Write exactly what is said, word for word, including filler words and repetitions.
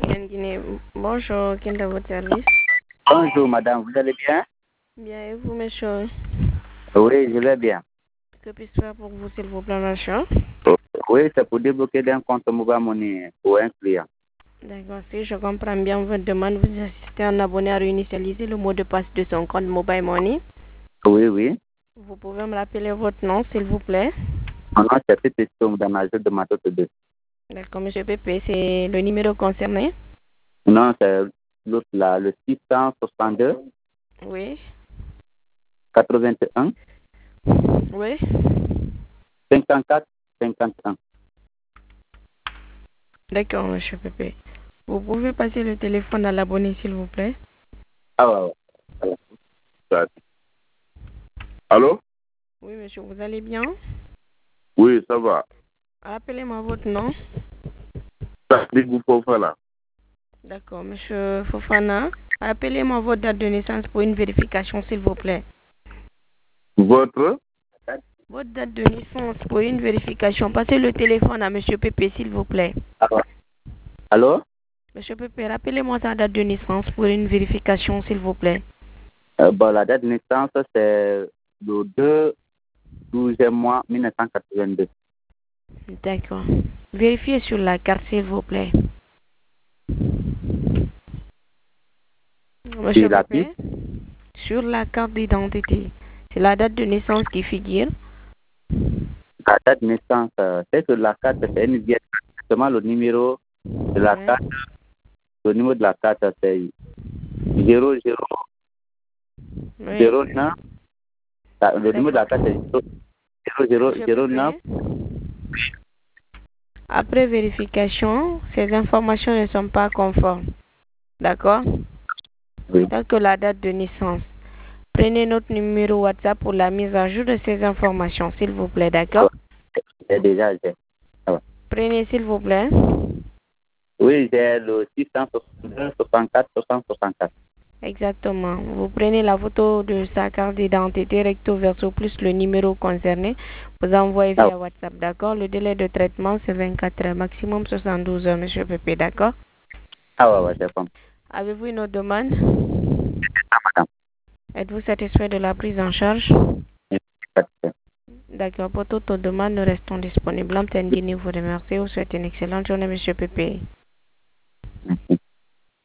Antenne Guinée. Bonjour, quel est votre service? Bonjour madame, vous allez bien? Bien, et vous, monsieur? Oui, je vais bien. Que puis-je faire pour vous, s'il vous plaît, monsieur? Oui, c'est pour débloquer d'un compte Mobile Money pour un client. D'accord, si je comprends bien votre demande, vous assistez un abonné à réinitialiser le mot de passe de son compte Mobile Money. Oui, oui. Vous pouvez me rappeler votre nom, s'il vous plaît? Mon nom c'est Pépé Soum dans la zone de Matote deux. D'accord, monsieur Pépé, c'est le numéro concerné? Non, c'est l'autre là, le six cent soixante-deux Oui. quatre-vingt-un Oui. cinquante-quatre cinquante-un. D'accord, monsieur Pépé. Vous pouvez passer le téléphone à l'abonné, s'il vous plaît? Ah ouais, ouais. Voilà. Allô? Oui, monsieur, vous allez bien? Oui, ça va. Rappelez-moi votre nom. Ça dit que vous pouvez faire là. D'accord, monsieur Fofana. Rappelez-moi votre date de naissance pour une vérification, s'il vous plaît. Votre? Votre date de naissance pour une vérification. Passez le téléphone à monsieur Pépé, s'il vous plaît. Ah ouais. Allô? Monsieur Pépé, rappelez-moi sa date de naissance pour une vérification, s'il vous plaît. Euh, bon, la date de naissance c'est le deux douzième mois mille neuf cent quatre-vingt-deux. D'accord. Vérifiez sur la carte, s'il vous plaît. Monsieur Et la Pépé, piste? sur la carte d'identité, c'est la date de naissance qui figure. La date de naissance, euh, c'est que la carte, c'est une vieille carte. Seulement le numéro de la Oui. carte, le numéro de la carte, c'est zéro zéro Oui. zéro neuf. Le numéro de la carte, c'est zéro zéro Monsieur zéro neuf. Pépé, après vérification, ces informations ne sont pas conformes. D'accord? Oui. Telle que la date de naissance. Prenez notre numéro WhatsApp pour la mise à jour de ces informations, s'il vous plaît, d'accord? C'est déjà, j'ai. Ah ouais. Prenez, s'il vous plaît. Oui, j'ai le six cent soixante-deux soixante-quatre soixante-quatre. Exactement. Vous prenez la photo de sa carte d'identité recto verso plus le numéro concerné. Vous envoyez Ah via WhatsApp, d'accord? Le délai de traitement, c'est vingt-quatre heures, maximum soixante-douze heures, monsieur Pépé, d'accord? ah ouais, ouais, c'est comme Avez-vous une autre demande? ça, madame. Êtes-vous satisfait de la prise en charge? Merci. D'accord. Pour toute autre demande, nous restons disponibles. Antenne Guinée vous remercie. Vous souhaite une excellente journée, monsieur Pépé.